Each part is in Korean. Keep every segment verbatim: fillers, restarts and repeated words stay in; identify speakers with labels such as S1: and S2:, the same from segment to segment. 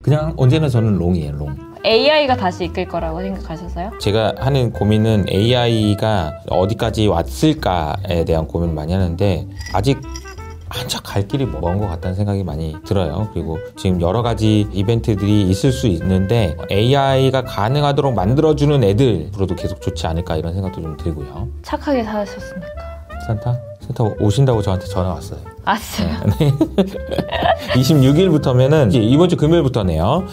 S1: 그냥 언제나 저는 롱이에요, 롱.
S2: 에이아이가 다시 이끌 거라고 생각하셨어요?
S1: 제가 하는 고민은 에이아이가 어디까지 왔을까에 대한 고민을 많이 하는데 아직 한참 갈 길이 먼 것 같다는 생각이 많이 들어요. 그리고 지금 여러 가지 이벤트들이 있을 수 있는데 에이아이가 가능하도록 만들어주는 애들으로도 계속 좋지 않을까 이런 생각도 좀 들고요.
S2: 착하게 사셨습니까?
S1: 산타? 산타 오신다고 저한테 전화 왔어요.
S2: 아, 진짜요?
S1: 네. 이십육 일부터면은 이제 이번 주 금요일부터네요.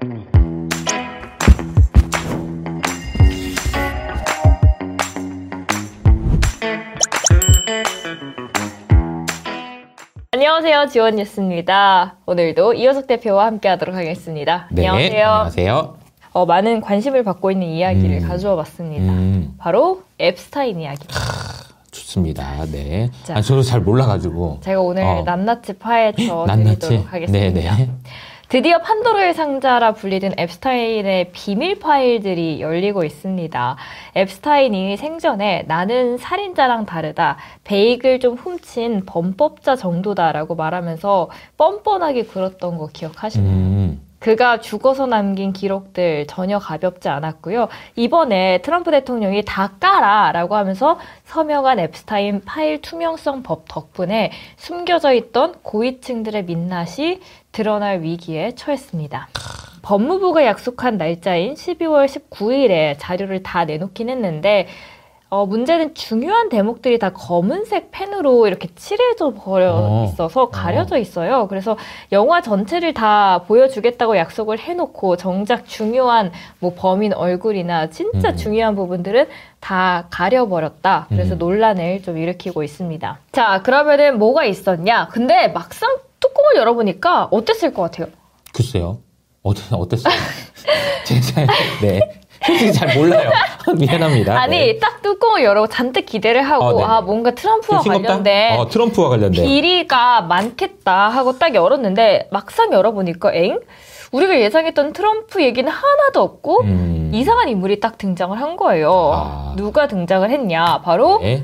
S2: 안녕하세요, 지원뉴스입니다. 오늘도 이호석 대표와 함께하도록 하겠습니다.
S1: 네,
S2: 안녕하세요.
S1: 안녕하세요.
S2: 어, 많은 관심을 받고 있는 이야기를
S1: 음.
S2: 가져와 봤습니다.
S1: 음.
S2: 바로 앱스타인 이야기입니다.
S1: 좋습니다. 네.
S2: 자,
S1: 아, 저도 잘 몰라가지고.
S2: 제가 오늘
S1: 어.
S2: 낱낱이 파헤쳐
S1: 낱낱이?
S2: 드리도록 하겠습니다.
S1: 네네.
S2: 드디어 판도라의 상자라 불리던 앱스타인의 비밀 파일들이 열리고 있습니다. 앱스타인이 생전에 나는 살인자랑 다르다, 베이글 좀 훔친 범법자 정도다라고 말하면서 뻔뻔하게 굴었던 거 기억하시나요?
S1: 음.
S2: 그가 죽어서 남긴 기록들 전혀 가볍지 않았고요. 이번에 트럼프 대통령이 다 까라 라고 하면서 서명한 앱스타인 파일 투명성 법 덕분에 숨겨져 있던 고위층들의 민낯이 드러날 위기에 처했습니다. 법무부가 약속한 날짜인 십이월 십구일에 자료를 다 내놓긴 했는데 어, 문제는 중요한 대목들이 다 검은색 펜으로 이렇게 칠해져 버려
S1: 어.
S2: 있어서 가려져 있어요. 그래서 영화 전체를 다 보여주겠다고 약속을 해놓고 정작 중요한 뭐 범인 얼굴이나 진짜
S1: 음.
S2: 중요한 부분들은 다 가려버렸다. 그래서
S1: 음.
S2: 논란을 좀 일으키고 있습니다. 자, 그러면은 뭐가 있었냐? 근데 막상 뚜껑을 열어보니까 어땠을 것 같아요?
S1: 글쎄요. 어땠, 어땠어요? 제가, 네. 솔직히 잘 몰라요. 미안합니다.
S2: 아니,
S1: 네.
S2: 딱 뚜껑을 열어 잔뜩 기대를 하고,
S1: 어,
S2: 아, 뭔가 트럼프와
S1: 싱겁다?
S2: 관련된
S1: 어, 트럼프와 관련된.
S2: 비리가 많겠다 하고 딱 열었는데, 막상 열어보니까, 엥? 우리가 예상했던 트럼프 얘기는 하나도 없고,
S1: 음.
S2: 이상한 인물이 딱 등장을 한 거예요.
S1: 아.
S2: 누가 등장을 했냐? 바로,
S1: 네.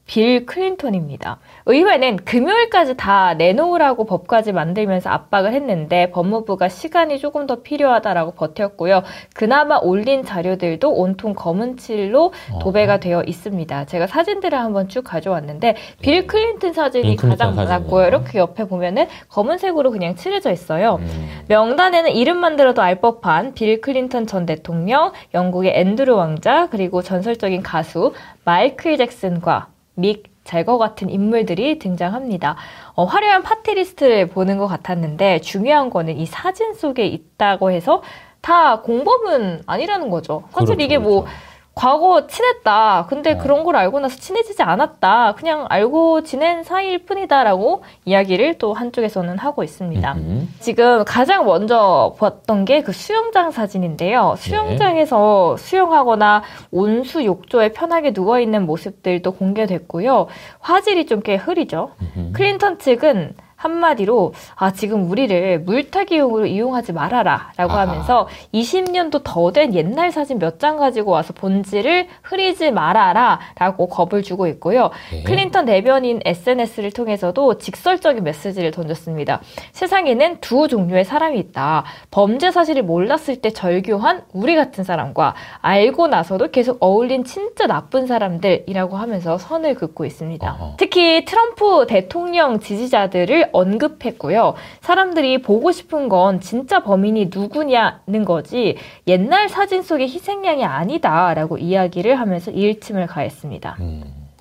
S2: 빌 클린턴입니다. 의회는 금요일까지 다 내놓으라고 법까지 만들면서 압박을 했는데 법무부가 시간이 조금 더 필요하다라고 버텼고요. 그나마 올린 자료들도 온통 검은 칠로 도배가 되어 있습니다. 제가 사진들을 한번 쭉 가져왔는데 빌 클린턴 사진이
S1: 빌 클린턴
S2: 가장 많았고요.
S1: 사진이요.
S2: 이렇게 옆에 보면은 검은색으로 그냥 칠해져 있어요.
S1: 음.
S2: 명단에는 이름만 들어도 알 법한 빌 클린턴 전 대통령, 영국의 앤드루 왕자, 그리고 전설적인 가수 마이클 잭슨과 믹 제거 같은 인물들이 등장합니다. 어, 화려한 파티리스트를 보는 것 같았는데 중요한 거는 이 사진 속에 있다고 해서 다 공범은 아니라는 거죠. 사실
S1: 그렇죠,
S2: 이게 뭐
S1: 그렇죠.
S2: 과거 친했다. 근데
S1: 어.
S2: 그런 걸 알고 나서 친해지지 않았다. 그냥 알고 지낸 사이일 뿐이다라고 이야기를 또 한쪽에서는 하고 있습니다.
S1: 음.
S2: 지금 가장 먼저 봤던 게 그 수영장 사진인데요. 수영장에서 수영하거나 온수 욕조에 편하게 누워있는 모습들도 공개됐고요. 화질이 좀 꽤 흐리죠.
S1: 음.
S2: 클린턴 측은 한마디로 아 지금 우리를 물타기용으로 이용하지 말아라 라고
S1: 아하.
S2: 하면서 이십 년도 더 된 옛날 사진 몇 장 가지고 와서 본질을 흐리지 말아라 라고 겁을 주고 있고요.
S1: 네.
S2: 클린턴 대변인 에스엔에스를 통해서도 직설적인 메시지를 던졌습니다. 세상에는 두 종류의 사람이 있다. 범죄 사실을 몰랐을 때 절규한 우리 같은 사람과 알고 나서도 계속 어울린 진짜 나쁜 사람들이라고 하면서 선을 긋고 있습니다.
S1: 어허.
S2: 특히 트럼프 대통령 지지자들을 언급했고요. 사람들이 보고 싶은 건 진짜 범인이 누구냐는 거지 옛날 사진 속의 희생양이 아니다라고 이야기를 하면서 일침을 가했습니다.
S1: 음.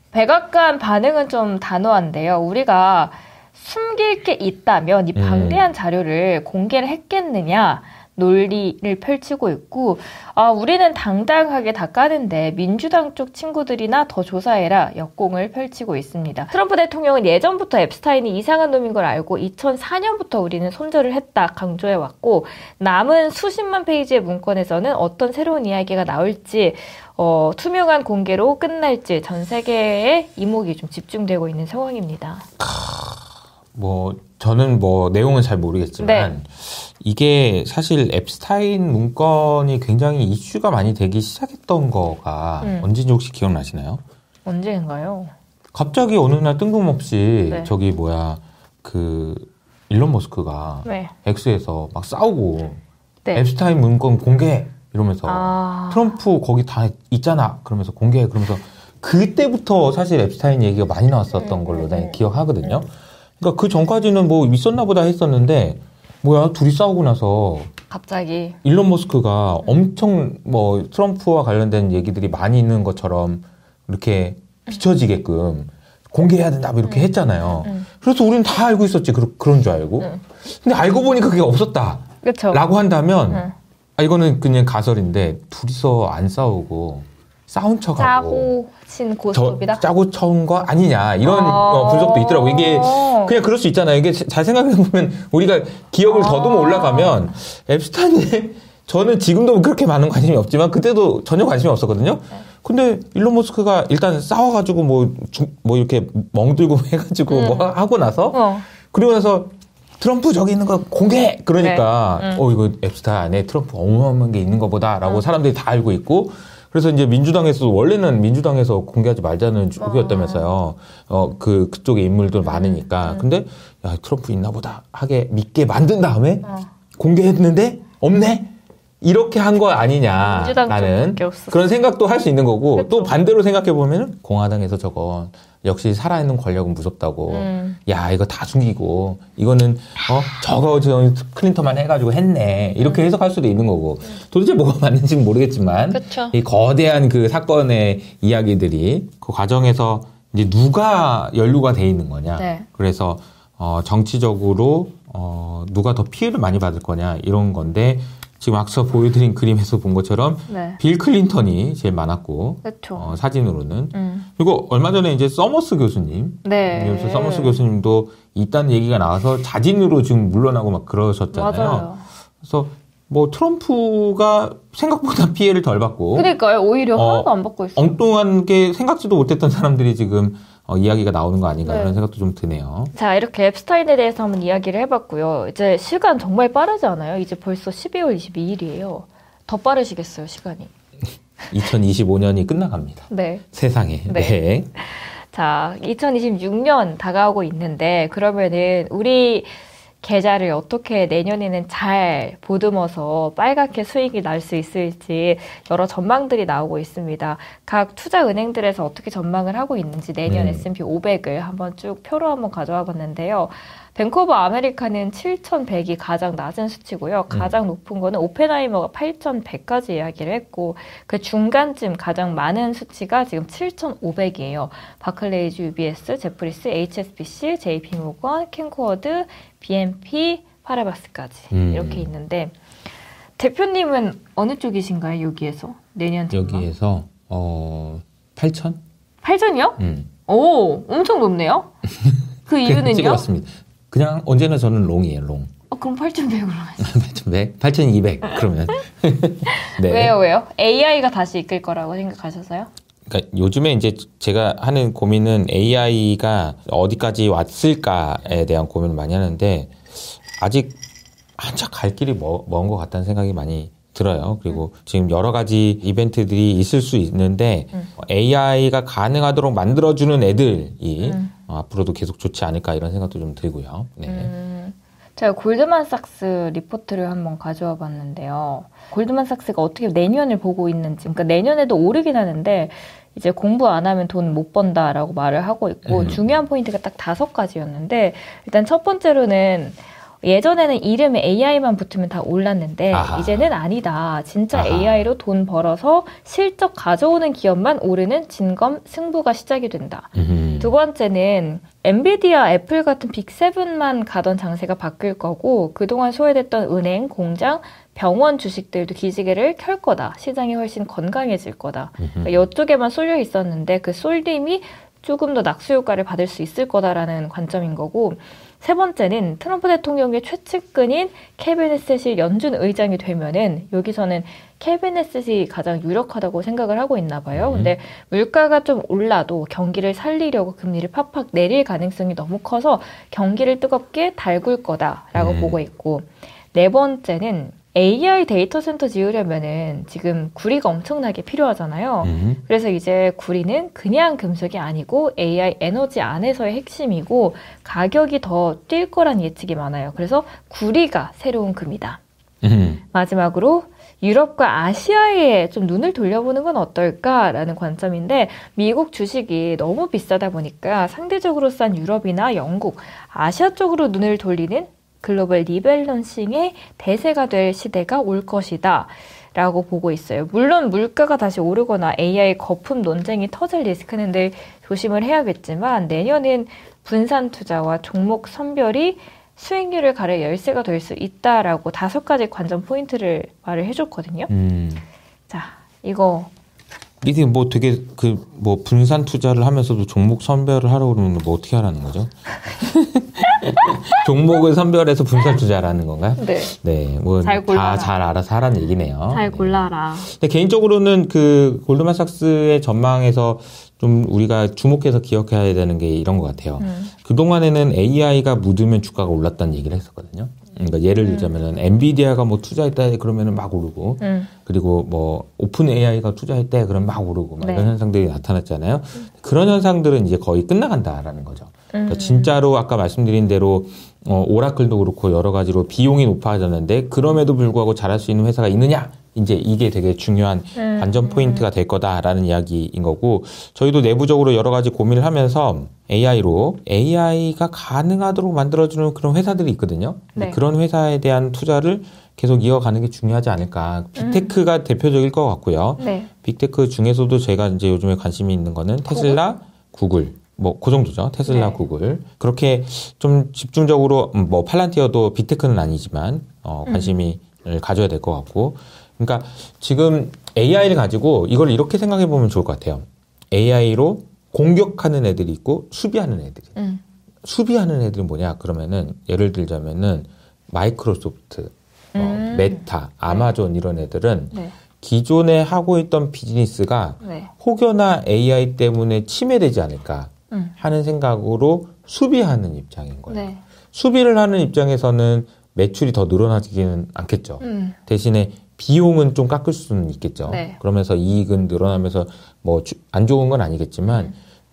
S2: 백악관 반응은 좀 단호한데요. 우리가 숨길 게 있다면 이 방대한 자료를 공개를 했겠느냐 논리를 펼치고 있고 아, 우리는 당당하게 다 까는데 민주당 쪽 친구들이나 더 조사해라 역공을 펼치고 있습니다. 트럼프 대통령은 예전부터 앱스타인이 이상한 놈인 걸 알고 이천사년부터 우리는 손절을 했다 강조해왔고 남은 수십만 페이지의 문건에서는 어떤 새로운 이야기가 나올지 어, 투명한 공개로 끝날지 전 세계의 이목이 좀 집중되고 있는 상황입니다.
S1: 뭐 저는 뭐 내용은 잘 모르겠지만
S2: 네.
S1: 이게 사실 앱스타인 문건이 굉장히 이슈가 많이 되기 시작했던 거가
S2: 음.
S1: 언제인지 혹시 기억나시나요?
S2: 언제인가요?
S1: 갑자기 어느 날 뜬금없이
S2: 네.
S1: 저기 뭐야 그 일론 머스크가
S2: 네.
S1: X에서 막 싸우고
S2: 네.
S1: 앱스타인 문건 공개 이러면서
S2: 아...
S1: 트럼프 거기 다 있잖아 그러면서 공개해 그러면서 그때부터 사실 앱스타인 얘기가 많이 나왔었던
S2: 음,
S1: 걸로 난
S2: 음,
S1: 기억하거든요.
S2: 음.
S1: 그러니까 그 전까지는 뭐 있었나 보다 했었는데 뭐야 둘이 싸우고 나서
S2: 갑자기
S1: 일론 머스크가 엄청 뭐 트럼프와 관련된 얘기들이 많이 있는 것처럼 이렇게 비춰지게끔 공개해야 된다 뭐 이렇게
S2: 음.
S1: 했잖아요.
S2: 음.
S1: 그래서 우리는 다 알고 있었지 그, 그런 줄 알고.
S2: 음.
S1: 근데 알고 보니까 그게 없었다
S2: 그쵸.
S1: 라고 한다면
S2: 음.
S1: 아, 이거는 그냥 가설인데 둘이서 안 싸우고 싸운 척하고
S2: 짜고 친 고스톱이다.
S1: 짜고 친 거 아니냐 이런
S2: 아~
S1: 분석도 있더라고. 이게 그냥 그럴 수 있잖아요. 이게 잘 생각해 보면 우리가 기억을
S2: 아~
S1: 더듬어 올라가면 앱스타인에 저는 지금도 그렇게 많은 관심이 없지만 그때도 전혀 관심이 없었거든요. 근데 일론 머스크가 일단 싸워가지고 뭐, 주, 뭐 이렇게 멍들고 해가지고
S2: 음.
S1: 뭐 하고 나서
S2: 어.
S1: 그리고 나서 트럼프 저기 있는 거 공개! 그러니까
S2: 네. 음.
S1: 어 이거 앱스타 안에 트럼프 어마어마한 게 있는 거보다 라고
S2: 음.
S1: 사람들이 다 알고 있고 그래서 이제 민주당에서 원래는 민주당에서 공개하지 말자는 쪽이었다면서요. 어, 그, 그쪽에 인물들 많으니까.
S2: 음.
S1: 근데, 야, 트럼프 있나 보다 하게 믿게 만든 다음에
S2: 어.
S1: 공개했는데 없네? 이렇게 한 거 아니냐.
S2: 민주당
S1: 나는
S2: 없었어.
S1: 그런 생각도 할 수 있는 거고
S2: 그쵸.
S1: 또 반대로 생각해보면은 공화당에서 저거 역시 살아있는 권력은 무섭다고.
S2: 음.
S1: 야, 이거 다 숨기고, 이거는, 어, 저거, 저, 클린턴만 해가지고 했네. 이렇게
S2: 음.
S1: 해석할 수도 있는 거고. 도대체 뭐가 맞는지는 모르겠지만,
S2: 그쵸.
S1: 이 거대한 그 사건의 이야기들이 그 과정에서 이제 누가 연루가 돼 있는 거냐.
S2: 네.
S1: 그래서, 어, 정치적으로, 어, 누가 더 피해를 많이 받을 거냐. 이런 건데, 지금 앞서 보여드린 그림에서 본 것처럼
S2: 네.
S1: 빌 클린턴이 제일 많았고
S2: 그쵸.
S1: 어, 사진으로는
S2: 음.
S1: 그리고 얼마 전에 이제 서머스 교수님
S2: 네.
S1: 그래서 서머스 교수님도 있다는 얘기가 나와서 자진으로 지금 물러나고 막 그러셨잖아요.
S2: 맞아요.
S1: 그래서 뭐 트럼프가 생각보다 피해를 덜 받고
S2: 그러니까요. 오히려
S1: 어,
S2: 하나도 안 받고 있어요.
S1: 엉뚱한 게 생각지도 못했던 사람들이 지금 어, 이야기가 나오는 거 아닌가
S2: 네.
S1: 그런 생각도 좀 드네요.
S2: 자, 이렇게 앱스타인에 대해서 한번 이야기를 해봤고요. 이제 시간 정말 빠르지 않아요? 이제 벌써 십이월 이십이일이에요. 더 빠르시겠어요, 시간이.
S1: 이천이십오 년이 끝나갑니다.
S2: 네.
S1: 세상에.
S2: 네.
S1: 네.
S2: 자, 이천이십육 년 다가오고 있는데 그러면은 우리 계좌를 어떻게 내년에는 잘 보듬어서 빨갛게 수익이 날 수 있을지 여러 전망들이 나오고 있습니다. 각 투자은행들에서 어떻게 전망을 하고 있는지 내년
S1: 음.
S2: 에스 앤 피 오백을 한번 쭉 표로 한번 가져와 봤는데요. 뱅크 오브 아메리카는 칠천백이 가장 낮은 수치고요. 가장 높은 거는 오펜하이머가 팔천백까지 이야기를 했고 그 중간쯤 가장 많은 수치가 지금 칠천오백이에요. 바클레이즈, 유비에스, 제프리스, 에이치 에스 비 씨, 제이 피 모건, 캔코어드, 비 엔 피, 파라바스까지
S1: 음.
S2: 이렇게 있는데 대표님은 어느 쪽이신가요? 여기에서 내년 전망?
S1: 여기에서 어 팔천?
S2: 팔천이요?
S1: 음.
S2: 오, 엄청 높네요. 그 이유는요?
S1: 찍어봤습니다. 그냥 언제나 저는 롱이에요, 롱.
S2: 어, 그럼 팔천백으로 하시죠.
S1: 팔천백? 팔천이백 그러면. 네.
S2: 왜요, 왜요? 에이아이가 다시 이끌 거라고 생각하셔서요?
S1: 그러니까 요즘에 이제 제가 하는 고민은 에이아이가 어디까지 왔을까에 대한 고민을 많이 하는데 아직 한참 갈 길이 먼 것 같다는 생각이 많이 들어요. 그리고 음. 지금 여러 가지 이벤트들이 있을 수 있는데 음. 에이아이가 가능하도록 만들어주는 애들이 음. 어, 앞으로도 계속 좋지 않을까 이런 생각도 좀 들고요. 네.
S2: 음. 제가 골드만삭스 리포트를 한번 가져와 봤는데요. 골드만삭스가 어떻게 내년을 보고 있는지, 그러니까 내년에도 오르긴 하는데 이제 공부 안 하면 돈 못 번다라고 말을 하고 있고 음. 중요한 포인트가 딱 다섯 가지였는데 일단 첫 번째로는 예전에는 이름에 에이아이만 붙으면 다 올랐는데 아하. 이제는 아니다. 진짜 아하. 에이아이로 돈 벌어서 실적 가져오는 기업만 오르는 진검 승부가 시작이 된다. 음흠. 두 번째는 엔비디아, 애플 같은 빅세븐만 가던 장세가 바뀔 거고 그동안 소외됐던 은행, 공장, 병원 주식들도 기지개를 켤 거다. 시장이 훨씬 건강해질 거다. 그러니까 이쪽에만 쏠려 있었는데 그 쏠림이 조금 더 낙수 효과를 받을 수 있을 거다라는 관점인 거고 세 번째는 트럼프 대통령의 최측근인 케빈 헤셋이 연준 의장이 되면은 여기서는 케빈 헤셋이 가장 유력하다고 생각을 하고 있나 봐요. 음. 근데 물가가 좀 올라도 경기를 살리려고 금리를 팍팍 내릴 가능성이 너무 커서 경기를 뜨겁게 달굴 거다라고 음. 보고 있고 네 번째는 에이아이 데이터 센터 지으려면은 지금 구리가 엄청나게 필요하잖아요. 음. 그래서 이제 구리는 그냥 금속이 아니고 에이아이 에너지 안에서의 핵심이고 가격이 더 뛸 거란 예측이 많아요. 그래서 구리가 새로운 금이다.
S1: 음.
S2: 마지막으로 유럽과 아시아에 좀 눈을 돌려보는 건 어떨까라는 관점인데 미국 주식이 너무 비싸다 보니까 상대적으로 싼 유럽이나 영국, 아시아 쪽으로 눈을 돌리는 글로벌 리밸런싱의 대세가 될 시대가 올 것이다 라고 보고 있어요. 물론 물가가 다시 오르거나 에이아이 거품 논쟁이 터질 리스크는 늘 조심을 해야겠지만 내년은 분산 투자와 종목 선별이 수익률을 가릴 열쇠가 될 수 있다라고 다섯 가지 관전 포인트를 말을 해줬거든요.
S1: 음.
S2: 자, 이거
S1: 이게 뭐 되게 그 뭐 분산 투자를 하면서도 종목 선별을 하라고 그러면 뭐 어떻게 하라는 거죠? 종목을 선별해서 분산 투자라는 건가요?
S2: 네.
S1: 네, 뭐 다 잘 알아서 하라는 얘기네요.
S2: 잘 골라라.
S1: 네. 근데 개인적으로는 그 골드만삭스의 전망에서 좀 우리가 주목해서 기억해야 되는 게 이런 것 같아요. 음. 그동안에는 에이아이가 묻으면 주가가 올랐다는 얘기를 했었거든요. 그러니까 예를 들자면은 음. 엔비디아가 뭐 투자했다 그러면은 막 오르고, 음. 그리고 뭐 오픈 에이아이가 투자했대 그러면 막 오르고, 막 네. 이런 현상들이 나타났잖아요. 음. 그런 현상들은 이제 거의 끝나간다라는 거죠. 그러니까 진짜로 아까 말씀드린 대로 어, 오라클도 그렇고 여러 가지로 비용이 높아졌는데 그럼에도 불구하고 잘할 수 있는 회사가 있느냐? 이제 이게 되게 중요한 음, 관전 포인트가 될 거다라는 이야기인 거고, 저희도 내부적으로 여러 가지 고민을 하면서 에이아이로 에이아이가 가능하도록 만들어주는 그런 회사들이 있거든요. 네. 그런 회사에 대한 투자를 계속 이어가는 게 중요하지 않을까. 빅테크가 음. 대표적일 것 같고요. 네. 빅테크 중에서도 제가 이제 요즘에 관심이 있는 거는 테슬라, 구글. 구글. 뭐, 그 정도죠. 테슬라, 네. 구글. 그렇게 좀 집중적으로, 뭐, 팔란티어도 빅테크는 아니지만, 어, 관심을 음. 가져야 될 것 같고. 그러니까 지금 에이아이를 가지고 이걸 이렇게 생각해 보면 좋을 것 같아요. 에이아이로 공격하는 애들이 있고, 수비하는 애들이. 음. 수비하는 애들은 뭐냐? 그러면은, 예를 들자면은, 마이크로소프트, 음. 어, 메타, 아마존 네. 이런 애들은, 네. 기존에 하고 있던 비즈니스가 네. 혹여나 에이아이 때문에 침해되지 않을까. 하는 생각으로 수비하는 입장인 거예요. 네. 수비를 하는 입장에서는 매출이 더 늘어나지는 않겠죠. 음. 대신에 비용은 좀 깎을 수는 있겠죠. 네. 그러면서 이익은 늘어나면서 뭐 안 좋은 건 아니겠지만 음.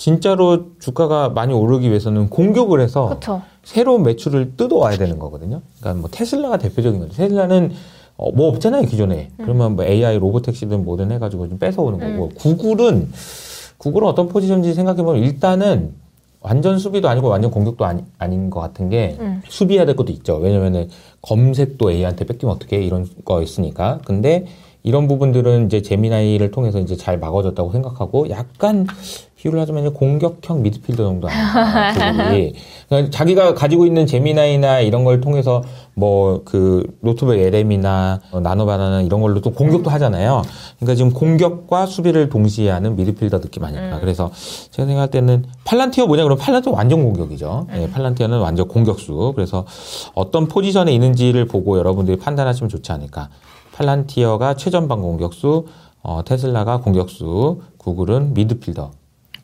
S1: 진짜로 주가가 많이 오르기 위해서는 공격을 해서 그쵸. 새로운 매출을 뜯어와야 되는 거거든요. 그러니까 뭐 테슬라가 대표적인 거죠. 테슬라는 어, 뭐 없잖아요, 기존에. 음. 그러면 뭐 에이아이 로보택시든 뭐든 해가지고 좀 뺏어오는 음. 거고. 구글은 구글은 어떤 포지션인지 생각해보면 일단은 완전 수비도 아니고 완전 공격도 아니, 아닌 것 같은 게 음. 수비해야 될 것도 있죠. 왜냐면은 검색도 에이아이한테 뺏기면 어떡해 이런 거 있으니까. 근데 이런 부분들은 이제 제미나이를 통해서 이제 잘 막아줬다고 생각하고 약간 비유를 하자면 공격형 미드필더 정도 아닌가. 그러니까 자기가 가지고 있는 제미나이나 이런 걸 통해서 뭐 그 노트북 엘엠이나 나노바나나 이런 걸로 또 공격도 하잖아요. 그러니까 지금 공격과 수비를 동시에 하는 미드필더 느낌 아닐까. 음. 그래서 제가 생각할 때는 팔란티어 뭐냐 그러면 팔란티어 완전 공격이죠. 음. 네, 팔란티어는 완전 공격수. 그래서 어떤 포지션에 있는지를 보고 여러분들이 판단하시면 좋지 않을까. 팔란티어가 최전방 공격수, 어, 테슬라가 공격수, 구글은 미드필더.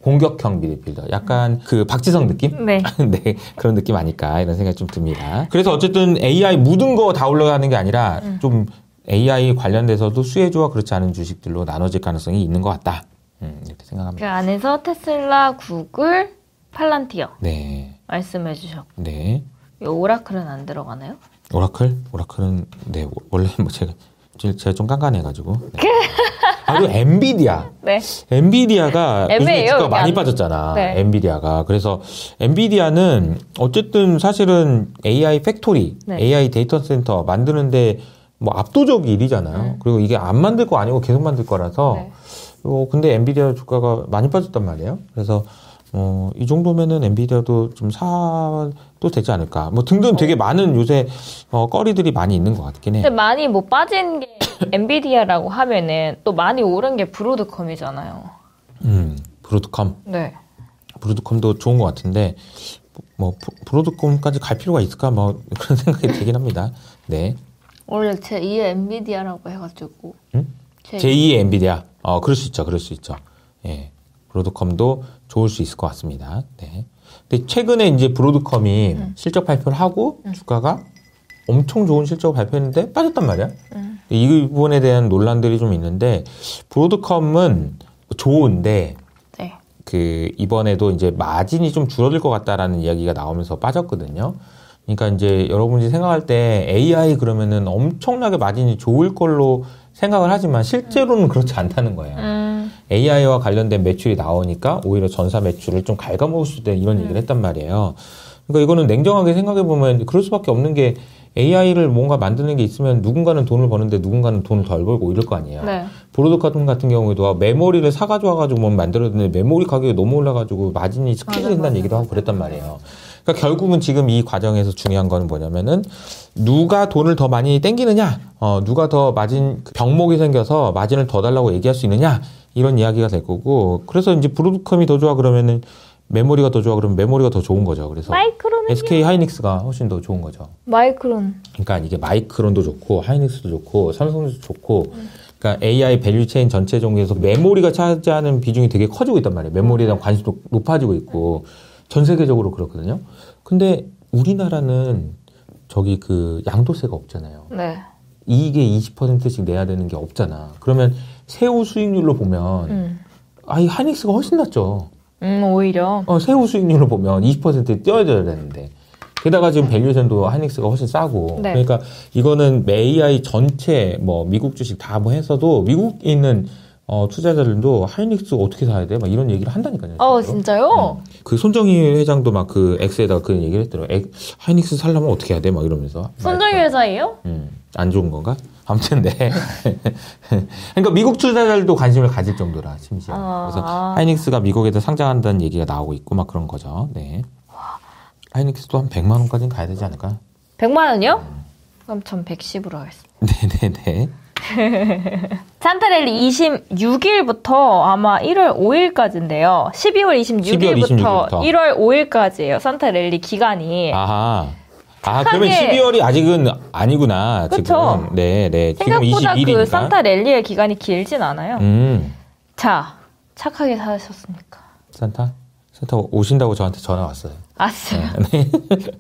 S1: 공격형 미드필더. 약간 그 박지성 느낌? 네. 네. 그런 느낌 아닐까 이런 생각이 좀 듭니다. 그래서 어쨌든 에이아이 묻은 거 다 올라가는 게 아니라 음. 좀 에이아이 관련돼서도 수혜주와 그렇지 않은 주식들로 나눠질 가능성이 있는 것 같다. 음, 이렇게 생각합니다.
S2: 그 안에서 테슬라, 구글, 팔란티어.
S1: 네.
S2: 말씀해 주셨고.
S1: 네.
S2: 오라클은 안 들어가나요?
S1: 오라클? 오라클은 네. 원래 뭐 제가 제가 좀 깐깐해가지고. 네. 아, 그리고 엔비디아. 네. 엔비디아가 요즘에 주가가 많이 빠졌잖아. 네. 엔비디아가. 그래서 엔비디아는 어쨌든 사실은 에이아이 팩토리, 네. 에이아이 데이터 센터 만드는데 뭐 압도적 일이잖아요. 음. 그리고 이게 안 만들 거 아니고 계속 만들 거라서. 네. 어, 근데 엔비디아 주가가 많이 빠졌단 말이에요. 그래서 어, 이 정도면은 엔비디아도 좀 사도 되지 않을까. 뭐 등등 되게 많은 요새 어, 거리들이 많이 있는 것 같긴 해.
S2: 근데 많이 뭐 빠진 게 엔비디아라고 하면은 또 많이 오른 게 브로드컴이잖아요.
S1: 음, 브로드컴.
S2: 네.
S1: 브로드컴도 좋은 것 같은데 뭐 브로드컴까지 갈 필요가 있을까? 뭐 그런 생각이 들긴 합니다. 네.
S2: 원래 제이의 엔비디아라고 해가지고.
S1: 응? 제이의 엔비디아. 어, 그럴 수 있죠. 그럴 수 있죠. 예. 브로드컴도 좋을 수 있을 것 같습니다. 네. 근데 최근에 이제 브로드컴이 음. 실적 발표를 하고 음. 주가가 엄청 좋은 실적을 발표했는데 빠졌단 말이야. 음. 이 부분에 대한 논란들이 좀 있는데 브로드컴은 좋은데 네. 그 이번에도 이제 마진이 좀 줄어들 것 같다라는 이야기가 나오면서 빠졌거든요. 그러니까 이제 여러분이 생각할 때 에이아이 그러면은 엄청나게 마진이 좋을 걸로 생각을 하지만 실제로는 그렇지 않다는 거예요. 음. 에이아이와 관련된 매출이 나오니까 오히려 전사 매출을 좀 갉아먹을 수 있다 이런 음. 얘기를 했단 말이에요. 그러니까 이거는 냉정하게 생각해 보면 그럴 수밖에 없는 게 에이아이를 뭔가 만드는 게 있으면 누군가는 돈을 버는데 누군가는 돈을 덜 벌고 이럴 거 아니에요. 네. 브로드카톤 같은 경우에도 메모리를 사가지고 와가지고 뭐 만들었는데 메모리 가격이 너무 올라가지고 마진이 스퀴즈 된다는 얘기도 하고 그랬단 말이에요. 그러니까 결국은 지금 이 과정에서 중요한 거는 뭐냐면은 누가 돈을 더 많이 땡기느냐, 어, 누가 더 마진 병목이 생겨서 마진을 더 달라고 얘기할 수 있느냐 이런 이야기가 될 거고 그래서 이제 브로드컴이 더 좋아 그러면은 메모리가 더 좋아 그러면 메모리가 더 좋은 거죠. 그래서
S2: 마이크론은요?
S1: 에스케이 하이닉스가 훨씬 더 좋은 거죠.
S2: 마이크론.
S1: 그러니까 이게 마이크론도 좋고 하이닉스도 좋고 삼성도 좋고 음. 그러니까 에이아이 밸류체인 전체 종류에서 메모리가 차지하는 비중이 되게 커지고 있단 말이에요. 메모리에 대한 관심도 높아지고 있고 전 세계적으로 그렇거든요. 근데 우리나라는 저기 그 양도세가 없잖아요.
S2: 네.
S1: 이익의 이십 퍼센트씩 내야 되는 게 없잖아. 그러면 새우 수익률로 보면 음. 아, 이 하이닉스가 훨씬 낫죠.
S2: 음, 오히려.
S1: 어, 새우 수익률을 보면 이십 퍼센트 띄어줘야 되는데. 게다가 지금 밸류에이션도 하이닉스가 훨씬 싸고. 네. 그러니까 이거는 에이아이 전체, 뭐, 미국 주식 다 뭐 했어도 미국에 있는 어, 투자자들도 하이닉스 어떻게 사야 돼? 막 이런 얘기를 한다니까요.
S2: 어, 진짜요?
S1: 네. 그 손정희 회장도 막 그 X에다가 그런 얘기를 했더라고요. 하이닉스 살려면 어떻게 해야 돼? 막 이러면서.
S2: 손정희 회장이요?
S1: 음, 안 좋은 건가? 아무튼, 네. 그러니까 미국 투자자들도 관심을 가질 정도라, 심지어. 아... 그래서 하이닉스가 미국에서 상장한다는 얘기가 나오고 있고, 막 그런 거죠. 네. 하이닉스도 한 백만 원까지는 가야 되지 않을까?
S2: 백만 원이요? 음. 그럼 전 백십으로 하겠습니다.
S1: 네네네.
S2: 산타랠리 이십육 일부터 아마 일월 오일까지인데요. 십이월 이십육 일부터
S1: 십이월 이십육 일부터.
S2: 일월 오일까지예요. 산타랠리 기간이.
S1: 아하. 아, 그러면 십이월이 아직은 아니구나.
S2: 그쵸?
S1: 지금. 네, 네.
S2: 생각보다
S1: 지금 이십일이니까.
S2: 그 산타랠리의 기간이 길진 않아요.
S1: 음.
S2: 자, 착하게 사셨습니까?
S1: 산타? 산타 오신다고 저한테 전화 왔어요.
S2: 아싸.
S1: 네.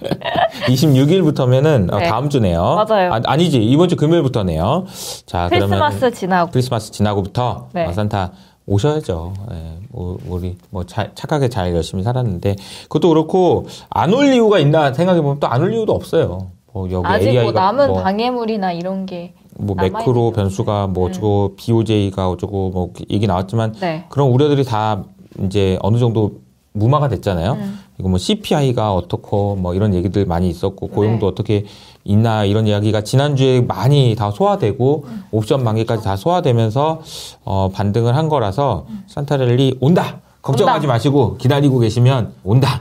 S1: 이십육 일부터면은 네. 다음 주네요.
S2: 맞아요.
S1: 아, 아니지. 이번 주 금요일부터네요. 자,
S2: 크리스마스
S1: 그러면
S2: 지나고.
S1: 크리스마스 지나고부터 네. 어, 산타 오셔야죠. 네, 우리 뭐 자, 착하게 잘 열심히 살았는데 그것도 그렇고 안 올 이유가 있나 생각해 보면 또 안 올 이유도 없어요. 뭐 여기
S2: 아직
S1: 에이아이가
S2: 뭐 남은 뭐 방해물이나 이런 게
S1: 뭐 매크로 변수가 뭐 어쩌고 음. 비오제이가 어쩌고 뭐 얘기 나왔지만
S2: 네.
S1: 그런 우려들이 다 이제 어느 정도 무마가 됐잖아요. 음. 이거 뭐 씨피아이가 어떻고 뭐 이런 얘기들 많이 있었고 고용도 네. 어떻게 있나 이런 이야기가 지난주에 많이 다 소화되고 음. 옵션 만기까지 다 소화되면서 어, 반등을 한 거라서 음. 산타랠리 온다. 걱정하지 온다. 마시고 기다리고 계시면 온다.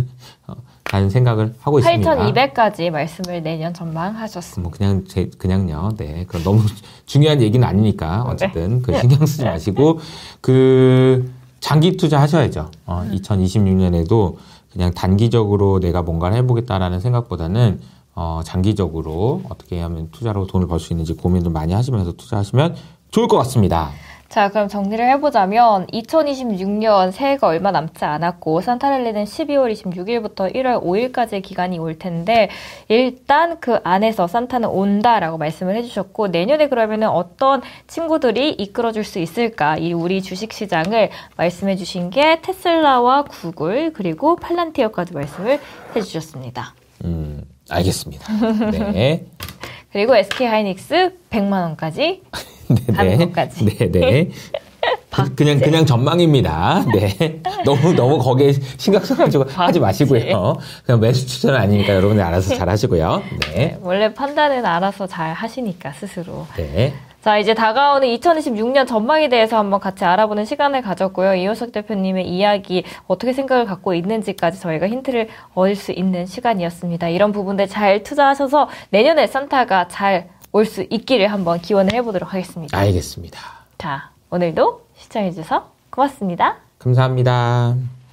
S1: 라는 생각을 하고 있습니다.
S2: 팔천이백까지 말씀을 내년 전망하셨습니다.
S1: 뭐 그냥 제, 그냥요. 네. 그럼 너무 중요한 얘기는 아니니까 어쨌든 네. 그 신경 쓰지 마시고 그 장기 투자 하셔야죠. 어, 음. 이천이십육 년에도 그냥 단기적으로 내가 뭔가를 해보겠다라는 생각보다는 어, 장기적으로 어떻게 하면 투자로 돈을 벌 수 있는지 고민을 많이 하시면서 투자하시면 좋을 것 같습니다.
S2: 자, 그럼 정리를 해보자면 이천이십육 년 새해가 얼마 남지 않았고 산타랠리는 십이월 이십육 일부터 일월 오일까지의 기간이 올 텐데 일단 그 안에서 산타는 온다라고 말씀을 해주셨고 내년에 그러면은 어떤 친구들이 이끌어줄 수 있을까 이 우리 주식시장을 말씀해 주신 게 테슬라와 구글 그리고 팔란티어까지 말씀을 해주셨습니다.
S1: 음, 알겠습니다. 네.
S2: 그리고 에스케이하이닉스 백만 원까지 가는 것까지.
S1: 네네. 그, 그냥 그냥 전망입니다. 네. 너무 너무 거기에 신경 써가지고 하지 마시고요. 그냥 매수 추천은 아니니까 여러분이 알아서 잘 하시고요. 네.
S2: 네. 원래 판단은 알아서 잘 하시니까 스스로.
S1: 네.
S2: 자, 이제 다가오는 이천이십육 년 전망에 대해서 한번 같이 알아보는 시간을 가졌고요. 이효석 대표님의 이야기 어떻게 생각을 갖고 있는지까지 저희가 힌트를 얻을 수 있는 시간이었습니다. 이런 부분들 잘 투자하셔서 내년에 산타가 잘 올 수 있기를 한번 기원을 해보도록 하겠습니다.
S1: 알겠습니다.
S2: 자, 오늘도 시청해주셔서 고맙습니다.
S1: 감사합니다.